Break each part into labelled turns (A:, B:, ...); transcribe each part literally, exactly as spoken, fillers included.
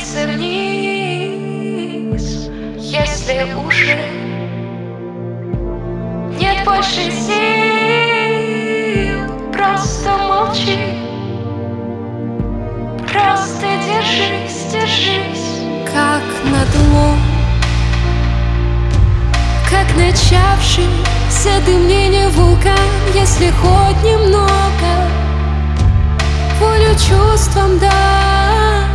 A: спуститься вниз, если уже нет больше сил. Просто молчи, просто держись, держись.
B: Как надлом, как начавшийся дымление вулкан. Если хоть немного волю чувствам дай,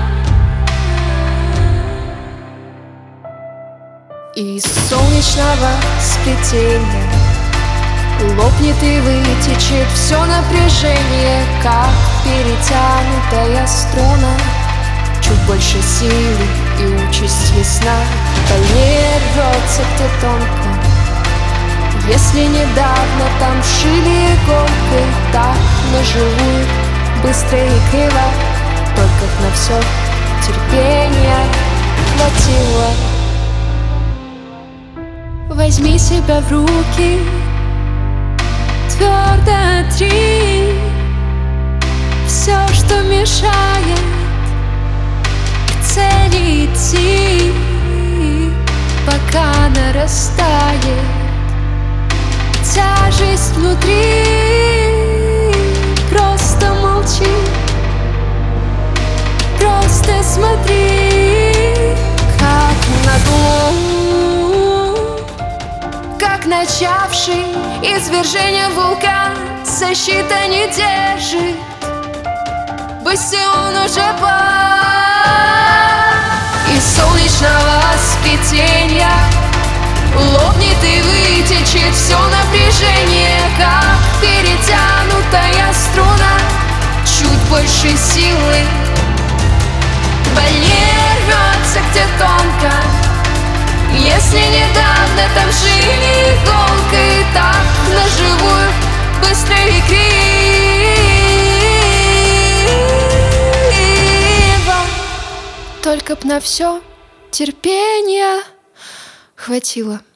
B: из солнечного сплетения лопнет и вытечет все напряжение, как перетянутая струна. Чуть больше силы и участь ясна. Больнее рвется где тонко, если недавно там шили иголкой. Так наживую, быстро и криво, только на все терпения хватило. Возьми себя в руки, твердо отри все, что мешает к цели идти, пока нарастает тяжесть внутри. Просто молчи, просто смотри, как надлом, как начавший извержение вулкан. Защита не держит, бастион уже пал. Из солнечного сплетения лопнет и вытечет все напряжение, как перетянутая струна. Чуть больше силы, больнее рвется где тонко, если недавно там жили иголкой. Так наживую, быстро и криво, только б на все терпения хватило.